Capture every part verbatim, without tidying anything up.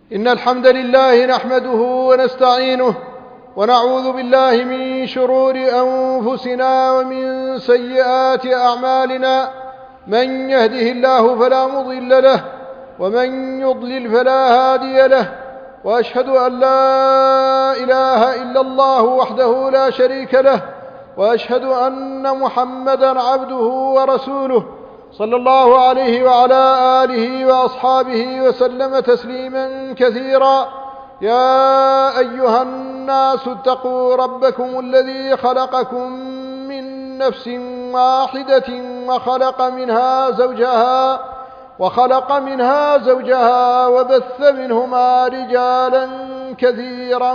إن الحمد لله نحمده ونستعينه ونعوذ بالله من شرور أنفسنا ومن سيئات أعمالنا. من يهده الله فلا مضل له ومن يضلل فلا هادي له، وأشهد أن لا إله إلا الله وحده لا شريك له، وأشهد أن محمدا عبده ورسوله صلى الله عليه وعلى آله وأصحابه وسلم تسليما كثيرا. يا أيها الناس اتقوا ربكم الذي خلقكم من نفس واحدة وخلق منها زوجها وخلق منها زوجها وبث منهما رجالا كثيرا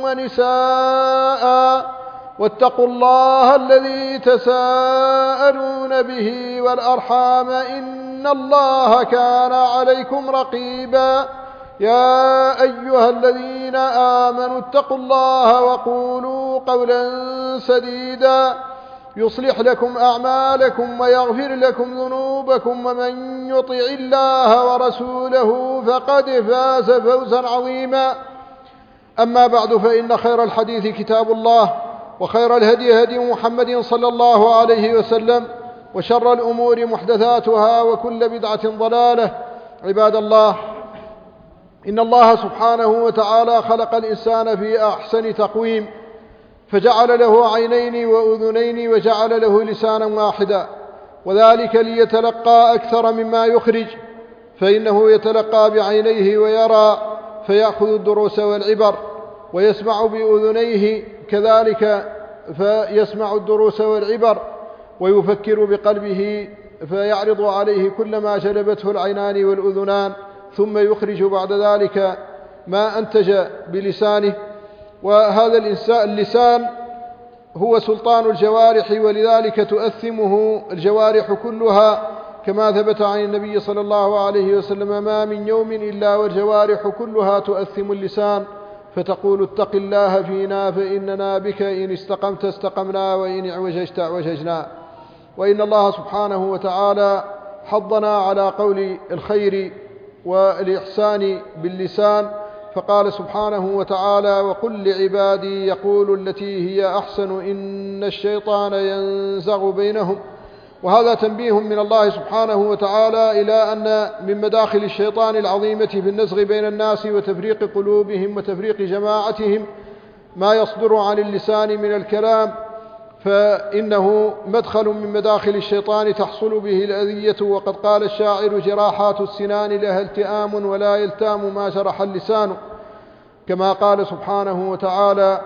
ونساء، واتقوا الله الذي تساءلون به والأرحام إن الله كان عليكم رقيبا. يا أيها الذين آمنوا اتقوا الله وقولوا قولا سديدا يصلح لكم أعمالكم ويغفر لكم ذنوبكم، ومن يطع الله ورسوله فقد فاز فوزا عظيما. أما بعد، فإن خير الحديث كتاب الله، وخير الهدي هدي محمد صلى الله عليه وسلم، وشر الأمور محدثاتها، وكل بدعة ضلالة. عباد الله، إن الله سبحانه وتعالى خلق الإنسان في أحسن تقويم، فجعل له عينين وأذنين وجعل له لسانا واحدا، وذلك ليتلقى أكثر مما يخرج، فإنه يتلقى بعينيه ويرى فيأخذ الدروس والعبر، ويسمع بأذنيه كذلك فيسمع الدروس والعبر، ويفكر بقلبه فيعرض عليه كل ما جلبته العينان والأذنان، ثم يخرج بعد ذلك ما أنتج بلسانه. وهذا اللسان هو سلطان الجوارح، ولذلك تؤثمه الجوارح كلها، كما ثبت عن النبي صلى الله عليه وسلم: ما من يوم إلا والجوارح كلها تؤثم اللسان، فتقول: اتق الله فينا فإننا بك إن استقمت استقمنا وإن اعوججت اعوججنا. وإن الله سبحانه وتعالى حضنا على قول الخير والإحسان باللسان، فقال سبحانه وتعالى: وقل لعبادي يقولوا التي هي أحسن إن الشيطان ينزغ بينهم. وهذا تنبيه من الله سبحانه وتعالى إلى أن من مداخل الشيطان العظيمة في النزغ بين الناس وتفريق قلوبهم وتفريق جماعتهم ما يصدر عن اللسان من الكلام، فإنه مدخل من مداخل الشيطان تحصل به الأذية. وقد قال الشاعر: جراحات السنان لها التئام ولا يلتام ما جرح اللسان، كما قال سبحانه وتعالى: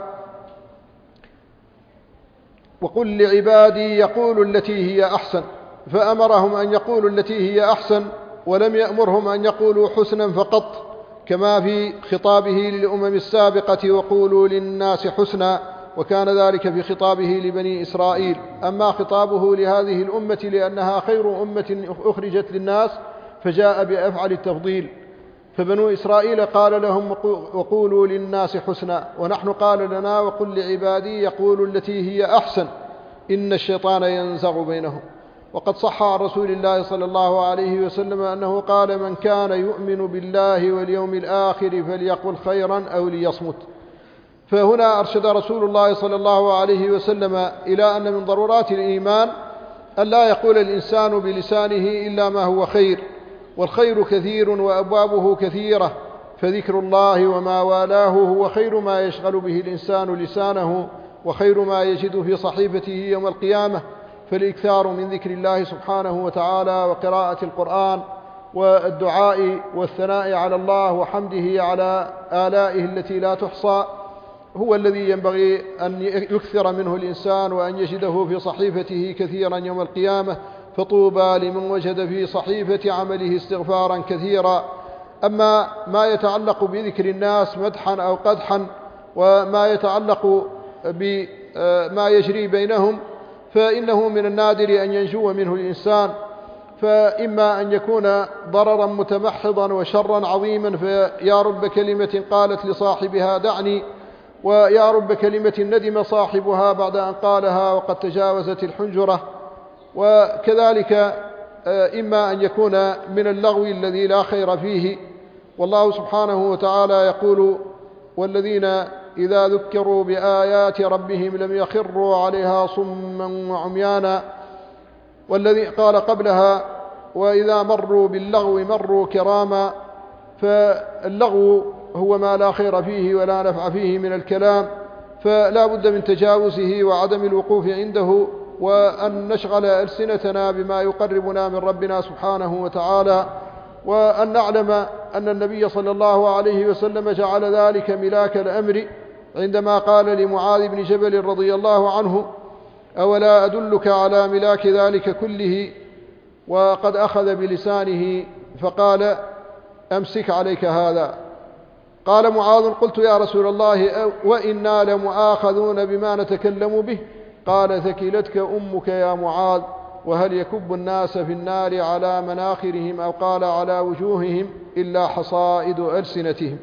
وقل لعبادي يقولوا التي هي أحسن، فأمرهم أن يقولوا التي هي أحسن، ولم يأمرهم أن يقولوا حسنا فقط، كما في خطابه للأمم السابقة: وقولوا للناس حسنا، وكان ذلك في خطابه لبني إسرائيل. أما خطابه لهذه الأمة لأنها خير أمة أخرجت للناس فجاء بأفعل التفضيل، فبنو إسرائيل قال لهم: وقولوا للناس حسنا، ونحن قال لنا: وقل لعبادي يقولوا التي هي أحسن إن الشيطان ينزغ بينهم. وقد صح عن رسول الله صلى الله عليه وسلم أنه قال: من كان يؤمن بالله واليوم الآخر فليقل خيرا أو ليصمت. فهنا أرشد رسول الله صلى الله عليه وسلم إلى أن من ضرورات الإيمان أن لا يقول الإنسان بلسانه إلا ما هو خير، والخير كثير وأبوابه كثيرة، فذكر الله وما والاه هو خير ما يشغل به الإنسان لسانه، وخير ما يجد في صحيفته يوم القيامة. فالإكثار من ذكر الله سبحانه وتعالى وقراءة القرآن والدعاء والثناء على الله وحمده على آلائه التي لا تحصى هو الذي ينبغي أن يكثر منه الإنسان، وأن يجده في صحيفته كثيرا يوم القيامة. فطوبى لمن وجد في صحيفة عمله استغفارا كثيرا. أما ما يتعلق بذكر الناس مدحا أو قدحا، وما يتعلق بما يجري بينهم، فإنه من النادر أن ينجو منه الإنسان، فإما أن يكون ضررا متمحضا وشرا عظيما، فيا رب كلمة قالت لصاحبها دعني، ويا رب كلمة ندم صاحبها بعد أن قالها وقد تجاوزت الحنجرة. وكذلك إما أن يكون من اللغو الذي لا خير فيه، والله سبحانه وتعالى يقول: والذين إذا ذكروا بآيات ربهم لم يخروا عليها صما وعميانا. والذي قال قبلها: وإذا مروا باللغو مروا كراما. فاللغو هو ما لا خير فيه ولا نفع فيه من الكلام، فلا بد من تجاوزه وعدم الوقوف عنده، وأن نشغل ألسنتنا بما يقربنا من ربنا سبحانه وتعالى، وأن نعلم أن النبي صلى الله عليه وسلم جعل ذلك ملاك الأمر عندما قال لمعاذ بن جبل رضي الله عنه: أولا أدلك على ملاك ذلك كله؟ وقد أخذ بلسانه فقال: أمسك عليك هذا. قال معاذ: قلت يا رسول الله وإنا لمؤاخذون بما نتكلم به؟ قال: ثكلتك أمك يا معاذ، وهل يكب الناس في النار على مناخرهم أو قال على وجوههم إلا حصائد ألسنتهم.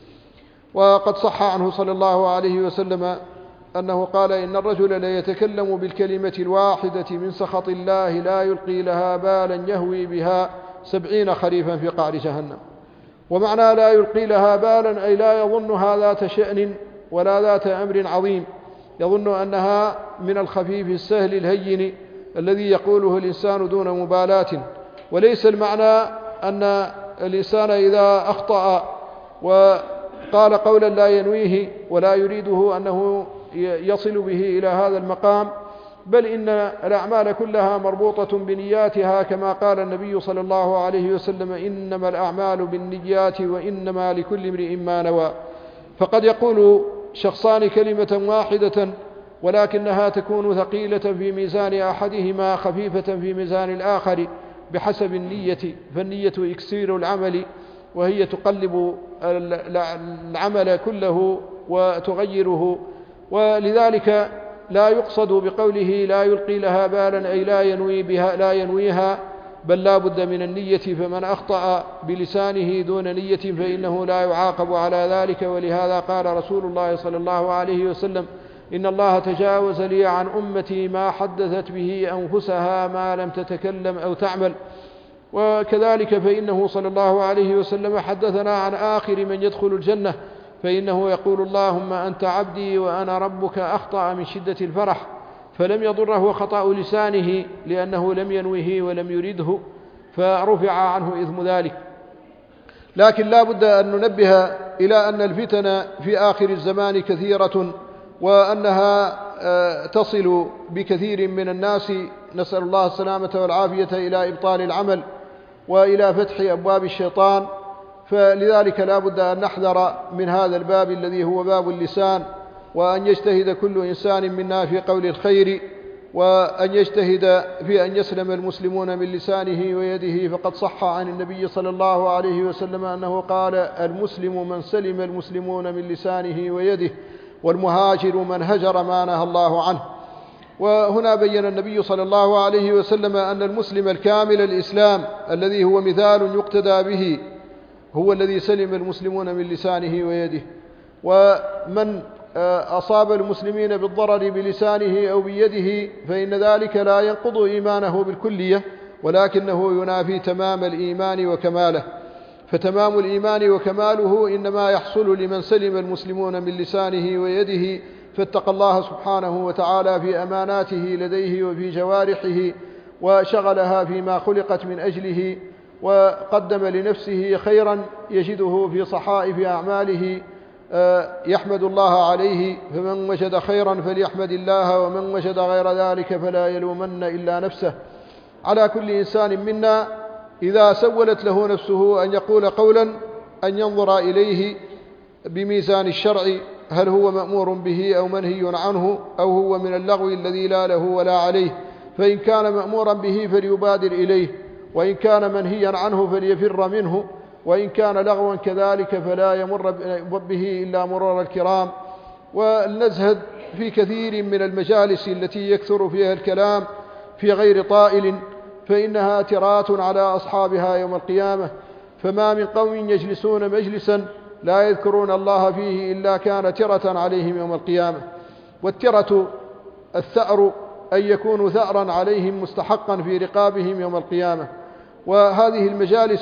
وقد صح عنه صلى الله عليه وسلم أنه قال: إن الرجل ليتكلم بالكلمة الواحدة من سخط الله لا يلقي لها بالا يهوي بها سبعين خريفا في قعر جهنم. ومعنى لا يلقي لها بالا أي لا يظنها ذات شأن ولا ذات أمر عظيم، يظن أنها من الخفيف السهل الهين الذي يقوله الإنسان دون مبالاة. وليس المعنى أن الإنسان إذا أخطأ وقال قولا لا ينويه ولا يريده أنه يصل به إلى هذا المقام، بل إن الأعمال كلها مربوطة بنياتها، كما قال النبي صلى الله عليه وسلم: إنما الأعمال بالنيات وإنما لكل امرئ ما نوى. فقد يقول شخصان كلمة واحدة ولكنها تكون ثقيلة في ميزان أحدهما خفيفة في ميزان الآخر بحسب النية، فالنية إكسير العمل، وهي تقلب العمل كله وتغيره. ولذلك لا يقصد بقوله لا يلقي لها بالا أي لا ينوي بها لا ينويها، بل لا بد من النية، فمن أخطأ بلسانه دون نية فإنه لا يعاقب على ذلك. ولهذا قال رسول الله صلى الله عليه وسلم: إن الله تجاوز لي عن أمتي ما حدثت به أنفسها ما لم تتكلم أو تعمل. وكذلك فإنه صلى الله عليه وسلم حدثنا عن آخر من يدخل الجنة، فإنه يقول: اللهم أنت عبدي وأنا ربك، أخطأ من شدة الفرح فلم يضره خطأ لسانه لأنه لم ينوه ولم يرده فرفع عنه إثم ذلك. لكن لا بد أن ننبه إلى أن الفتن في آخر الزمان كثيرة، وأنها تصل بكثير من الناس، نسأل الله السلامة والعافية، إلى إبطال العمل وإلى فتح أبواب الشيطان. فلذلك لا بد أن نحذر من هذا الباب الذي هو باب اللسان، وأن يجتهد كل إنسان منا في قول الخير، وأن يجتهد في أن يسلم المسلمون من لسانه ويده. فقد صح عن النبي صلى الله عليه وسلم أنه قال: المسلم من سلم المسلمون من لسانه ويده، والمهاجر من هجر ما نهى الله عنه. وهنا بين النبي صلى الله عليه وسلم أن المسلم الكامل الإسلام الذي هو مثال يقتدى به هو الذي سلم المسلمون من لسانه ويده. ومن أصاب المسلمين بالضرر بلسانه أو بيده فإن ذلك لا ينقض إيمانه بالكلية، ولكنه ينافي تمام الإيمان وكماله. فتمام الإيمان وكماله إنما يحصل لمن سلم المسلمون من لسانه ويده، فاتقى الله سبحانه وتعالى في أماناته لديه وفي جوارحه، وشغلها فيما خلقت من أجله، وقدم لنفسه خيرا يجده في صحائف أعماله يحمد الله عليه. فمن وجد خيرا فليحمد الله، ومن وجد غير ذلك فلا يلومن إلا نفسه. على كل إنسان منا إذا سولت له نفسه أن يقول قولا أن ينظر إليه بميزان الشرع، هل هو مأمور به أو منهي عنه، أو هو من اللغو الذي لا له ولا عليه. فإن كان مأمورا به فليبادر إليه، وإن كان منهيا عنه فليفر منه، وإن كان لغوا كذلك فلا يمر به إلا مرور الكرام. ولنزهد في كثير من المجالس التي يكثر فيها الكلام في غير طائل، فإنها ترات على أصحابها يوم القيامة. فما من قوم يجلسون مجلسا لا يذكرون الله فيه إلا كان ترة عليهم يوم القيامة. والترة الثأر أن يكون ثأرا عليهم مستحقا في رقابهم يوم القيامة. وهذه المجالس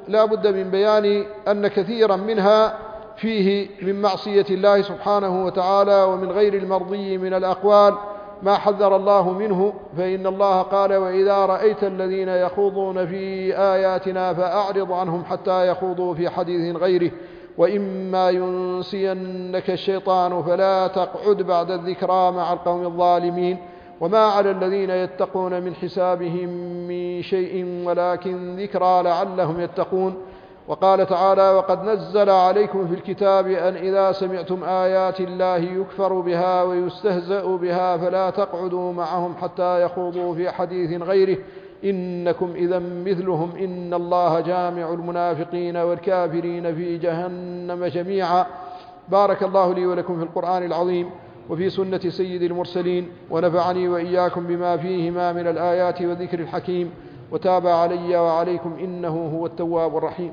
لا بد من بيان أن كثيرا منها فيه من معصية الله سبحانه وتعالى ومن غير المرضي من الأقوال ما حذر الله منه، فإن الله قال: وإذا رأيت الذين يخوضون في آياتنا فأعرض عنهم حتى يخوضوا في حديث غيره، وإما ينسينك الشيطان فلا تقعد بعد الذكرى مع القوم الظالمين، وما على الذين يتقون من حسابهم من شيء ولكن ذكرى لعلهم يتقون. وقال تعالى: وقد نزل عليكم في الكتاب أن إذا سمعتم آيات الله يكفر بها ويستهزأ بها فلا تقعدوا معهم حتى يخوضوا في حديث غيره إنكم إذا مثلهم إن الله جامع المنافقين والكافرين في جهنم جميعا. بارك الله لي ولكم في القرآن العظيم وفي سنة سيد المرسلين، ونفعني وإياكم بما فيهما من الآيات والذكر الحكيم، وتاب علي وعليكم إنه هو التواب الرحيم.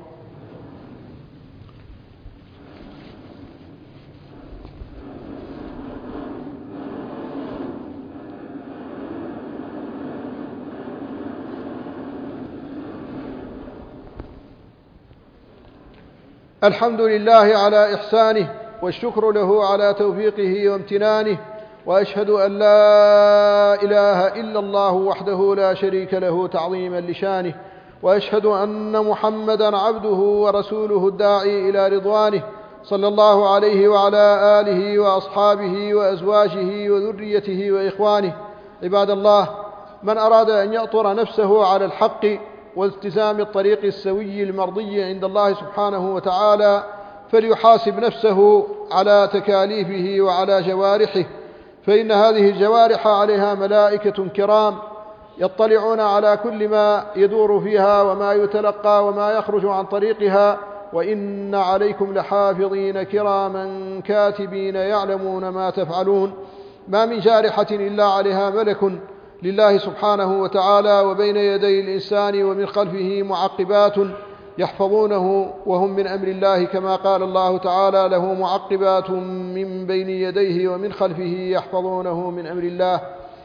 الحمد لله على إحسانه، والشكر له على توفيقه وامتنانه، وأشهد أن لا إله إلا الله وحده لا شريك له تعظيما لشانه، وأشهد أن محمدا عبده ورسوله الداعي إلى رضوانه، صلى الله عليه وعلى آله وأصحابه وأزواجه وذريته وإخوانه. عباد الله، من أراد أن يأطر نفسه على الحق والتزام الطريق السوي المرضي عند الله سبحانه وتعالى فليحاسب نفسه على تكاليفه وعلى جوارحه، فإن هذه الجوارح عليها ملائكة كرام يطلعون على كل ما يدور فيها وما يتلقى وما يخرج عن طريقها، وإن عليكم لحافظين كراما كاتبين يعلمون ما تفعلون. ما من جارحة إلا عليها ملك لله سبحانه وتعالى، وبين يدي الإنسان ومن خلفه معقبات يحفظونه وهم من أمر الله، كما قال الله تعالى: له معقبات من بين يديه ومن خلفه يحفظونه من أمر الله.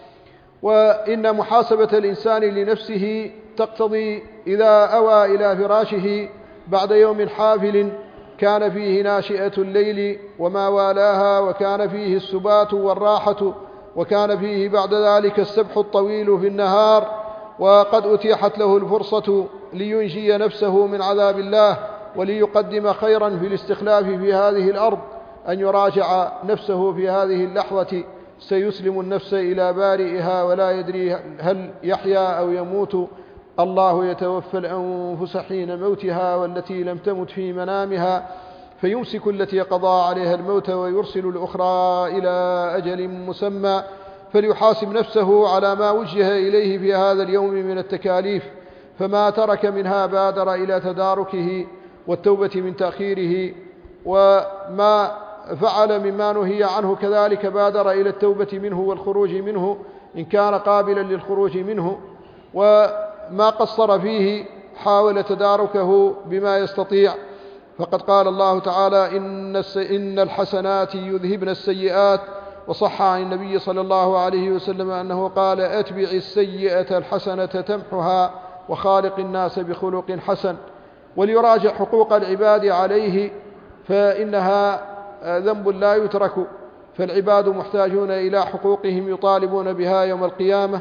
وإن محاسبة الإنسان لنفسه تقتضي إذا أوى إلى فراشه بعد يوم حافل كان فيه ناشئة الليل وما والاها، وكان فيه السبات والراحة، وكان فيه بعد ذلك السبح الطويل في النهار، وقد أتيحت له الفرصة لينجي نفسه من عذاب الله وليقدم خيرا في الاستخلاف في هذه الأرض، أن يراجع نفسه في هذه اللحظة سيسلم النفس إلى بارئها ولا يدري هل يحيا أو يموت. الله يتوفى الأنفس حين موتها والتي لم تمت في منامها، فيمسك التي قضى عليها الموت ويرسل الأخرى إلى أجل مسمى. فليحاسب نفسه على ما وجه إليه في هذا اليوم من التكاليف، فما ترك منها بادر إلى تداركه والتوبة من تأخيره، وما فعل مما نهي عنه كذلك بادر إلى التوبة منه والخروج منه إن كان قابلا للخروج منه، وما قصر فيه حاول تداركه بما يستطيع. فقد قال الله تعالى: إن الحسنات يذهبن السيئات. وصح عن النبي صلى الله عليه وسلم أنه قال: أتبع السيئة الحسنة تمحها وخالق الناس بخلق حسن. وليراجع حقوق العباد عليه، فإنها ذنب لا يترك، فالعباد محتاجون إلى حقوقهم يطالبون بها يوم القيامة،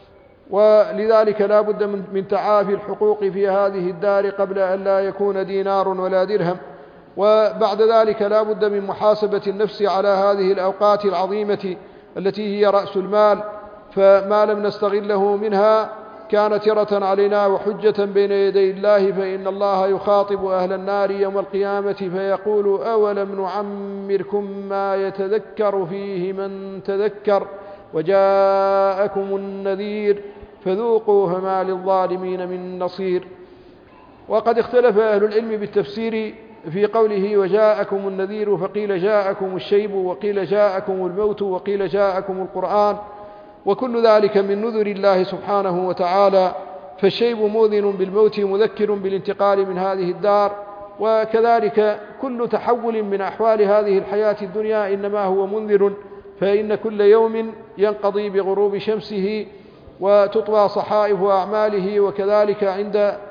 ولذلك لا بد من تعافي الحقوق في هذه الدار قبل أن لا يكون دينار ولا درهم. وبعد ذلك لا بد من محاسبة النفس على هذه الأوقات العظيمة التي هي رأس المال، فما لم نستغله منها كان ترة علينا وحجة بين يدي الله، فإن الله يخاطب أهل النار يوم القيامة فيقول: أولم نعمركم ما يتذكر فيه من تذكر وجاءكم النذير فذوقوا فما للظالمين من نصير. وقد اختلف أهل العلم بالتفسير في قوله وجاءكم النذير، فقيل جاءكم الشيب، وقيل جاءكم الموت، وقيل جاءكم القرآن، وكل ذلك من نذر الله سبحانه وتعالى. فالشيب موذن بالموت مذكر بالانتقال من هذه الدار، وكذلك كل تحول من أحوال هذه الحياة الدنيا إنما هو منذر، فإن كل يوم ينقضي بغروب شمسه وتطوى صحائف أعماله، وكذلك عند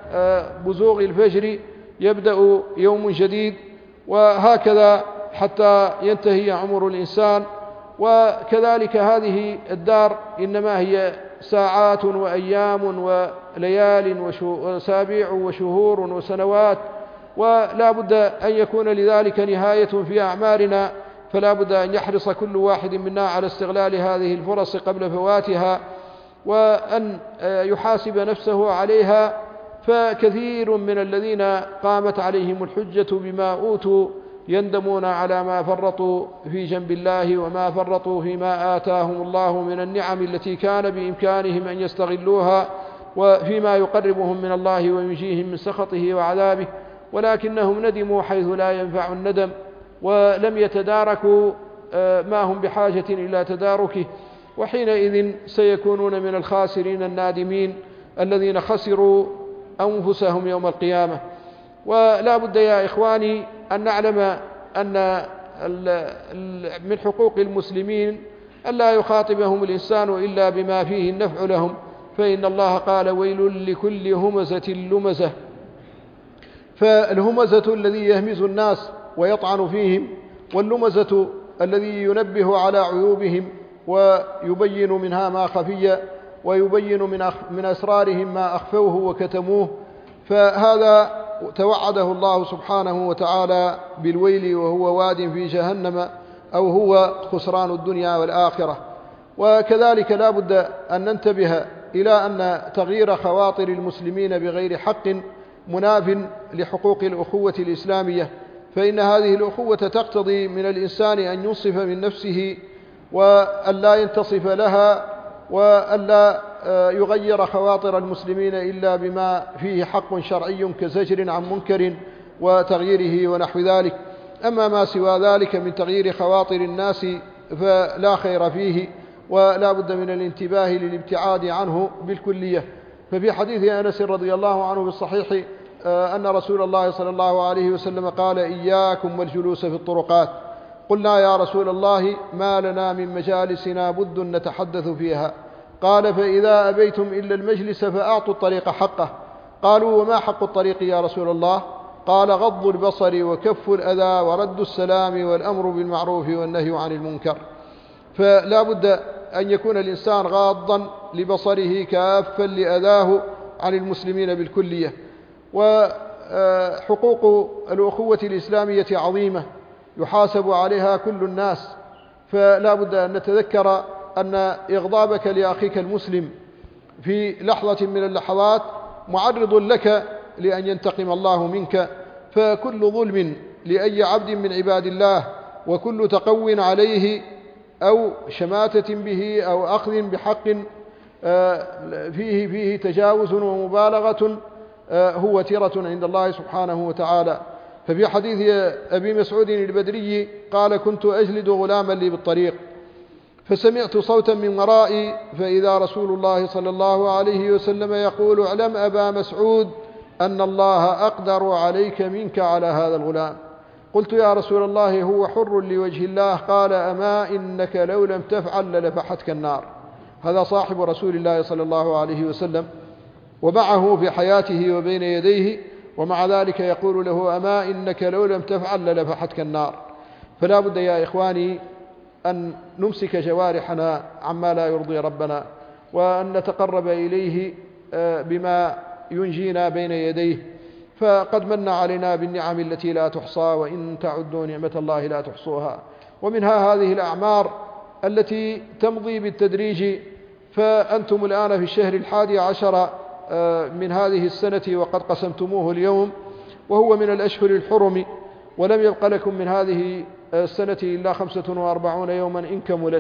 بزوغ الفجر يبدأ يوم جديد، وهكذا حتى ينتهي عمر الإنسان. وكذلك هذه الدار إنما هي ساعات وأيام وليال وأسابيع وشهور وسنوات، ولا بد أن يكون لذلك نهاية في أعمارنا، فلا بد أن يحرص كل واحد منا على استغلال هذه الفرص قبل فواتها، وأن يحاسب نفسه عليها. فكثير من الذين قامت عليهم الحجة بما أوتوا يندمون على ما فرطوا في جنب الله وما فرطوا فيما آتاهم الله من النعم التي كان بإمكانهم أن يستغلوها، وفيما يقربهم من الله وينجيهم من سخطه وعذابه، ولكنهم ندموا حيث لا ينفع الندم، ولم يتداركوا ما هم بحاجة إلى تداركه، وحينئذ سيكونون من الخاسرين النادمين الذين خسروا أنفسهم يوم القيامة. ولا بد يا إخواني أن نعلم أن من حقوق المسلمين ألا يخاطبهم الإنسان إلا بما فيه النفع لهم، فإن الله قال: ويل لكل همزة لمزة. فالهمزة الذي يهمز الناس ويطعن فيهم، واللمزة الذي ينبه على عيوبهم ويبين منها ما خفي، ويبين من, من أسرارهم ما أخفوه وكتموه. فهذا توعده الله سبحانه وتعالى بالويل وهو واد في جهنم، أو هو خسران الدنيا والآخرة. وكذلك لا بد أن ننتبه إلى أن تغيير خواطر المسلمين بغير حق مناف لحقوق الأخوة الإسلامية، فإن هذه الأخوة تقتضي من الإنسان أن ينصف من نفسه وأن لا ينتصف لها، وأن لا يغير خواطر المسلمين إلا بما فيه حق شرعي كزجر عن منكر وتغييره ونحو ذلك. أما ما سوى ذلك من تغيير خواطر الناس فلا خير فيه، ولا بد من الانتباه للابتعاد عنه بالكلية. ففي حديث أنس رضي الله عنه بالصحيح أن رسول الله صلى الله عليه وسلم قال: إياكم والجلوس في الطرقات. قلنا: يا رسول الله، ما لنا من مجالسنا بد نتحدث فيها. قال: فإذا أبيتم إلا المجلس فأعطوا الطريق حقه. قالوا: وما حق الطريق يا رسول الله؟ قال: غض البصر وكف الأذى ورد السلام والأمر بالمعروف والنهي عن المنكر. فلا بد أن يكون الإنسان غاضا لبصره كافا لأذاه عن المسلمين بالكلية. وحقوق الأخوة الإسلامية عظيمة يحاسب عليها كل الناس، فلا بد أن نتذكر أن إغضابك لأخيك المسلم في لحظة من اللحظات معرض لك لأن ينتقم الله منك. فكل ظلم لأي عبد من عباد الله، وكل تقو عليه أو شماتة به أو أخذ بحق فيه فيه تجاوز ومبالغة هو تيرة عند الله سبحانه وتعالى. ففي حديث أبي مسعود البدري قال: كنت أجلد غلاما لي بالطريق، فسمعت صوتا من ورائي، فإذا رسول الله صلى الله عليه وسلم يقول: اعلم أبا مسعود أن الله أقدر عليك منك على هذا الغلام. قلت: يا رسول الله، هو حر لوجه الله. قال: أما إنك لو لم تفعل للفحتك النار. هذا صاحب رسول الله صلى الله عليه وسلم، ومعه في حياته وبين يديه، ومع ذلك يقول له: أما إنك لو لم تفعل للفحتك النار. فلا بد يا إخواني أن نمسك جوارحنا عما لا يرضي ربنا، وأن نتقرب إليه بما ينجينا بين يديه، فقد من علينا بالنعم التي لا تحصى، وإن تعدوا نعمة الله لا تحصوها. ومنها هذه الأعمار التي تمضي بالتدريج، فأنتم الآن في الشهر الحادي عشر من هذه السنة وقد قسمتموه اليوم، وهو من الأشهر الحرم، ولم يبق لكم من هذه السنة إلا خمسة وأربعون يوما إن كملت،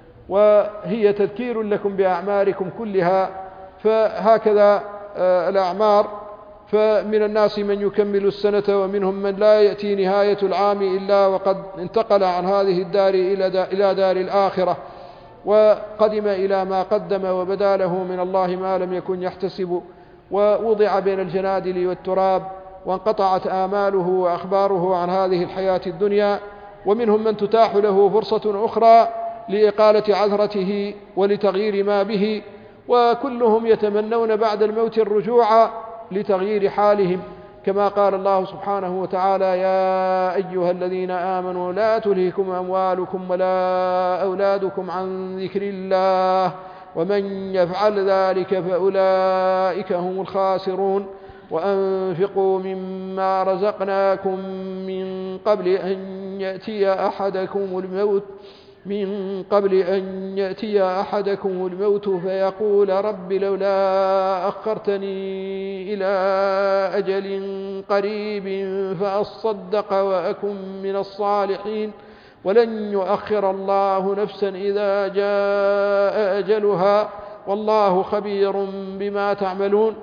وهي تذكير لكم بأعماركم كلها. فهكذا الأعمار، فمن الناس من يكمل السنة، ومنهم من لا يأتي نهاية العام إلا وقد انتقل عن هذه الدار إلى دار الآخرة، وقدم إلى ما قدم، وبدا له من الله ما لم يكن يحتسب، ووضع بين الجنادل والتراب، وانقطعت آماله وأخباره عن هذه الحياة الدنيا. ومنهم من تتاح له فرصة أخرى لإقالة عذرته ولتغيير ما به، وكلهم يتمنون بعد الموت الرجوع لتغيير حالهم، كما قال الله سبحانه وتعالى: يا أيها الذين آمنوا لا تلهكم أموالكم ولا أولادكم عن ذكر الله ومن يفعل ذلك فأولئك هم الخاسرون. وأنفقوا مما رزقناكم من قبل أن يأتي أحدكم الموت من قبل أن يأتي أحدكم الموت فيقول: رب لولا أخرتني إلى أجل قريب فأصدق وأكن من الصالحين ولن يؤخر الله نفسا إذا جاء أجلها والله خبير بما تعملون.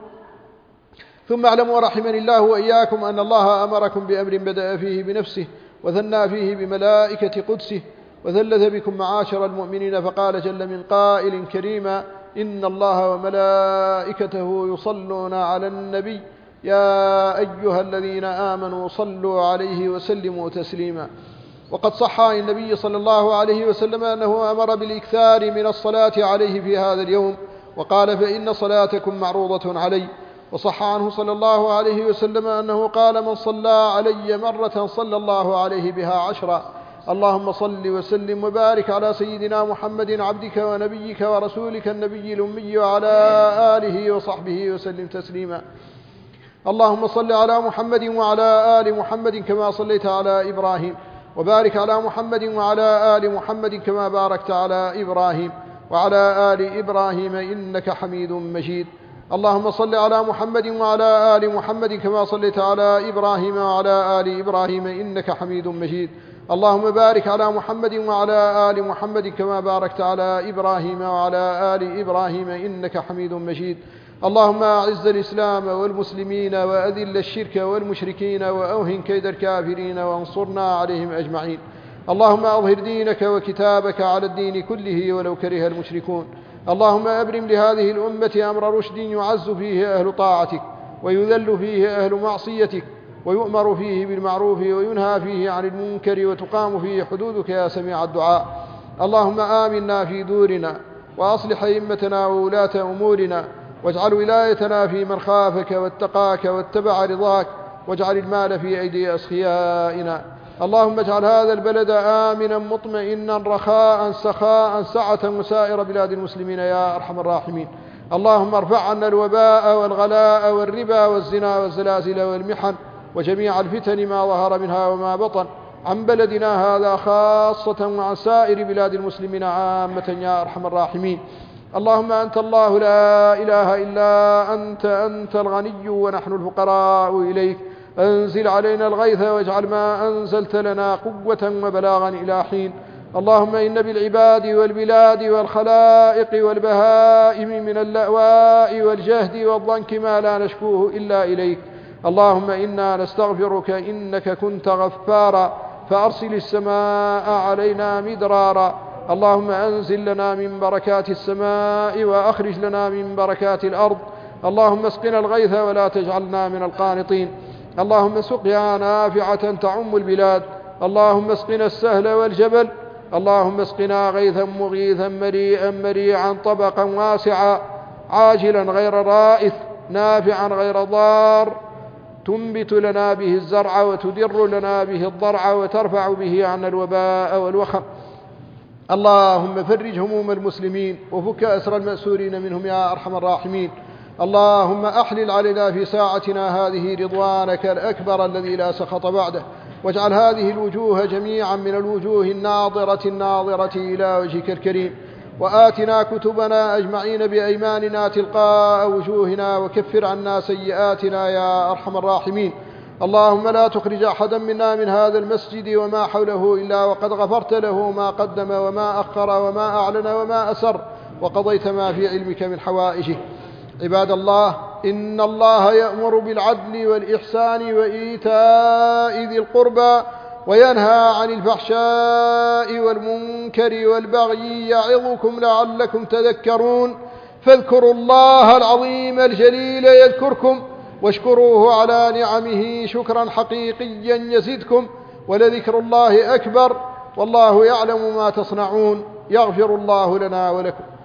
ثم اعلموا رحمني الله وإياكم أن الله أمركم بأمر بدأ فيه بنفسه وثنى فيه بملائكة قدسه وثلث بكم معاشر المؤمنين، فقال جل من قائل كريما: إن الله وملائكته يصلون على النبي يا أيها الذين آمنوا صلوا عليه وسلموا تسليما. وقد صح عن النبي صلى الله عليه وسلم أنه أمر بالإكثار من الصلاة عليه في هذا اليوم، وقال: فإن صلاتكم معروضة علي. وصح عنه صلى الله عليه وسلم أنه قال: من صلى علي مرة صلى الله عليه بها عشرا. اللهم صل وسلم وبارك على سيدنا محمد عبدك ونبيك ورسولك النبي الأمي وعلى آله وصحبه وسلم تسليما. اللهم صل على محمد وعلى آل محمد كما صليت على إبراهيم، وبارك على محمد وعلى آل محمد كما باركت على إبراهيم وعلى آل إبراهيم إنك حميد مجيد. اللهم صل على محمد وعلى آل محمد كما صليت على إبراهيم وعلى آل إبراهيم إنك حميد مجيد. اللهم بارك على محمد وعلى آل محمد كما باركت على إبراهيم وعلى آل إبراهيم إنك حميد مجيد. اللهم أعز الإسلام والمسلمين وأذل الشرك والمشركين وأوهن كيد الكافرين وانصرنا عليهم أجمعين. اللهم أظهر دينك وكتابك على الدين كله ولو كره المشركون. اللهم أبرم لهذه الأمة أمر رشد يعز فيه أهل طاعتك ويذل فيه أهل معصيتك ويؤمر فيه بالمعروف وينهى فيه عن المنكر وتقام فيه حدودك يا سميع الدعاء. اللهم آمنا في دورنا وأصلح أئمتنا وولاة أمورنا، واجعل ولايتنا في من خافك واتقاك واتبع رضاك، واجعل المال في أيدي أسخيائنا. اللهم اجعل هذا البلد آمنا مطمئنا رخاء سخاء سعة وسائر بلاد المسلمين يا أرحم الراحمين. اللهم ارفع عنا الوباء والغلاء والربا والزنا والزلازل والمحن وجميع الفتن ما ظهر منها وما بطن عن بلدنا هذا خاصة وعن سائر بلاد المسلمين عامة يا أرحم الراحمين. اللهم أنت الله لا إله إلا أنت، أنت الغني ونحن الفقراء إليك. أنزل علينا الغيث واجعل ما أنزلت لنا قوة وبلاغا إلى حين. اللهم إن بالعباد والبلاد والخلائق والبهائم من اللأواء والجهد والضنك ما لا نشكوه إلا إليك. اللهم إنا نستغفرك إنك كنت غفارا فأرسل السماء علينا مدرارا. اللهم أنزل لنا من بركات السماء وأخرج لنا من بركات الأرض. اللهم اسقنا الغيث ولا تجعلنا من القانطين. اللهم سقيا نافعة تعم البلاد. اللهم اسقنا السهل والجبل. اللهم اسقنا غيثا مغيثا مريئا مريعا طبقا واسعا عاجلا غير رائث نافعا غير ضار تنبت لنا به الزرع وتدر لنا به الضرع وترفع به عنا الوباء والوخم. اللهم فرج هموم المسلمين وفك أسر المأسورين منهم يا أرحم الراحمين. اللهم أحلل علينا في ساعتنا هذه رضوانك الأكبر الذي لا سخط بعده، واجعل هذه الوجوه جميعا من الوجوه الناظرة الناظرة إلى وجهك الكريم. وآتنا كتبنا أجمعين بأيماننا تلقاء وجوهنا وكفر عنا سيئاتنا يا أرحم الراحمين. اللهم لا تخرج أحدا منا من هذا المسجد وما حوله إلا وقد غفرت له ما قدم وما أخر وما أعلن وما أسر، وقضيت ما في علمك من حوائجه. عباد الله، إن الله يأمر بالعدل والإحسان وإيتاء ذي القربى وينهى عن الفحشاء والمنكر والبغي يعظكم لعلكم تذكرون. فاذكروا الله العظيم الجليل يذكركم واشكروه على نعمه شكرا حقيقيا يزدكم، ولذكر الله أكبر والله يعلم ما تصنعون. يغفر الله لنا ولكم.